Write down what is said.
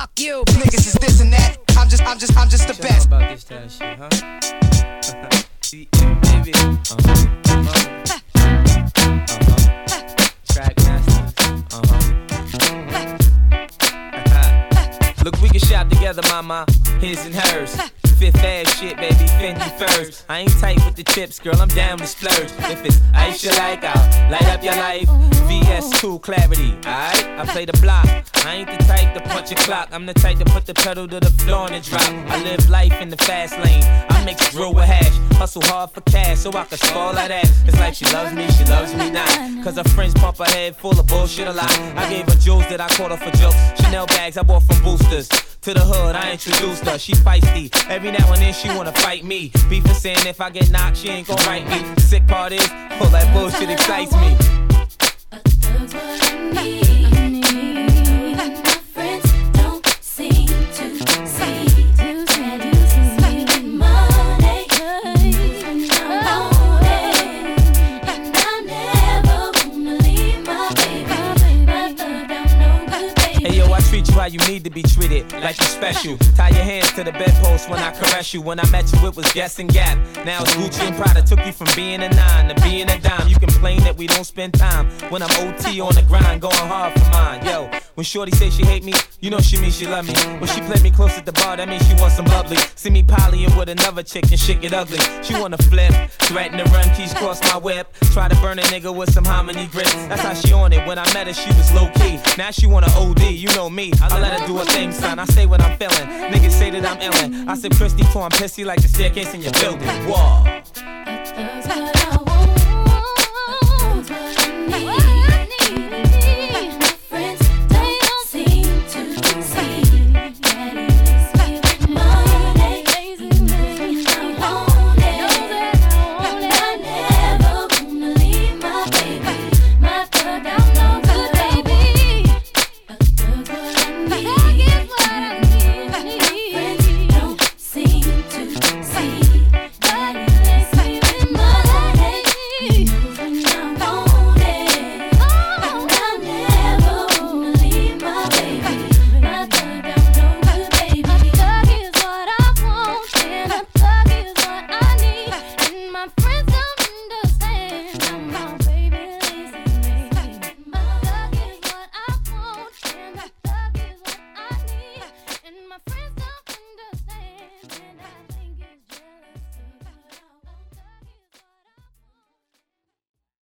Fuck you. Niggas is this and that. I'm just the best. About this kind of shit, huh? Baby. Track masters. Look, we can shop together, mama. His and hers. Fifth ass shit, baby, Fendi furs. I ain't tight with the chips, girl, I'm down to splurge. If it's ice you like, I'll light up your life. VS2 clarity, alright? I play the block. I ain't the type to punch a clock. I'm the type to put the pedal to the floor and drop. I live life in the fast lane. I mix drill with hash. Hustle hard for cash so I can spoil that ass. It's like she loves me not. Cause her friends pump her head full of bullshit a lot. I gave her jewels that I caught her for jokes. Chanel bags I bought from Boosters. To the hood, I introduced her, she feisty. Every now and then she wanna fight me. Beef is saying if I get knocked, she ain't gon' write me. Sick part is, all that bullshit excites me. That's what I need. My friends don't seem to see. That you see money. I'm loaded, and I never wanna leave my baby. I thought I'm no good, baby. Hey yo, I treat you how you need to be treated, like you're special. Tie your hands to the bedpost when I caress you. When I met you, it was Guess and Gap. Now it's Gucci and Prada. Took you from being a 9 to being a dime. You complain that we don't spend time when I'm OT on the grind, going hard for mine. Yo, when Shorty say she hate me, you know she means she love me. When she play me close at the bar, that means she wants some bubbly. See me polying with another chick and shit get ugly. She wanna flip, threaten to run keys cross my whip. Try to burn a nigga with some hominy grip. That's how she on it. When I met her, she was low key. Now she wanna OD, you know me. I let her do her thing, son. I say what I'm feeling. Niggas say that I'm illin'. I said Christy, for I'm pissy like the staircase in your building. Whoa.